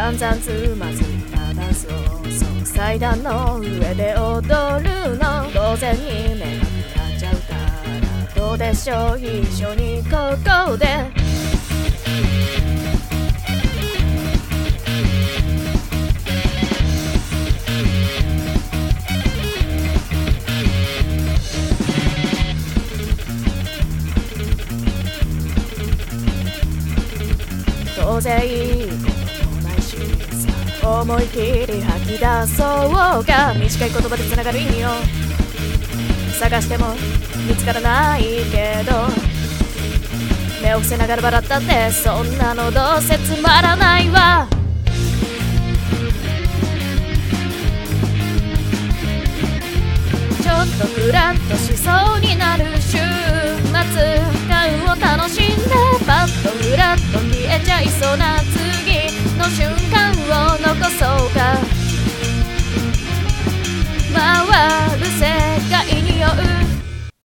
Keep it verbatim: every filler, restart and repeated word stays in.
散々つまずいたダンスをその祭壇の上で踊るの。当然に目がくらんじゃうからどうでしょう一緒にここで当然いいこともないしさ思い切り吐き出そうか。短い言葉でつながる意味を探しても見つからないけど目を伏せながら笑ったってそんなのどうせつまらないわ。ちょっとフラッとしそうになる週末感を楽しんでパッとフラッと消えちゃいそうな次の瞬間を残そうか。